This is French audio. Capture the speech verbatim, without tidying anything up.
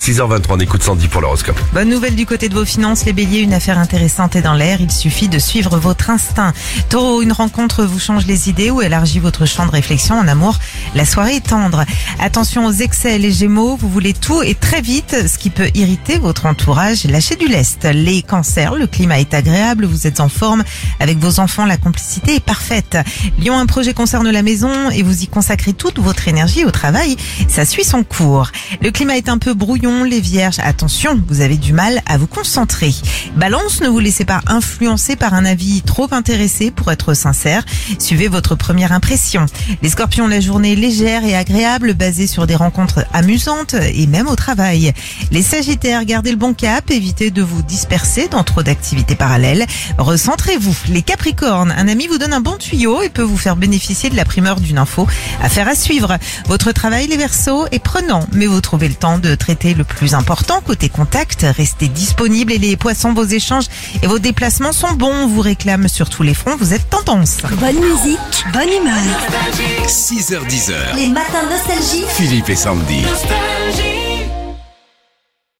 six heures vingt-trois, on écoute Sandy pour l'horoscope. Bonne nouvelle du côté de vos finances, les béliers, une affaire intéressante est dans l'air, il suffit de suivre votre instinct. Taureau, une rencontre vous change les idées ou élargit votre champ de réflexion. En amour, la soirée est tendre. Attention aux excès, les gémeaux, vous voulez tout et très vite, ce qui peut irriter votre entourage. Lâchez du lest. Les cancers, le climat est agréable, vous êtes en forme. Avec vos enfants, la complicité est parfaite. Lion, un projet concerne la maison et vous y consacrez toute votre énergie au travail. Ça suit son cours. Le climat est un peu brouillon. Les vierges, attention, vous avez du mal à vous concentrer. Balance, ne vous laissez pas influencer par un avis trop intéressé pour être sincère. Suivez votre première impression. Les scorpions, la journée est légère et agréable, basée sur des rencontres amusantes et même au travail. Les sagittaires, gardez le bon cap, évitez de vous disperser dans trop d'activités parallèles. Recentrez-vous. Les capricornes, un ami vous donne un bon tuyau et peut vous faire bénéficier de la primeur d'une info. Affaire à suivre. Votre travail, les verseaux, est prenant, mais vous trouvez le temps de traiter le plus important côté contact. Restez disponible et les poissons, vos échanges et vos déplacements sont bons. On vous réclame sur tous les fronts, vous êtes tendance. Bonne musique, bonne humeur. six heures dix. Les matins nostalgie. Philippe et Sandy. Nostalgie.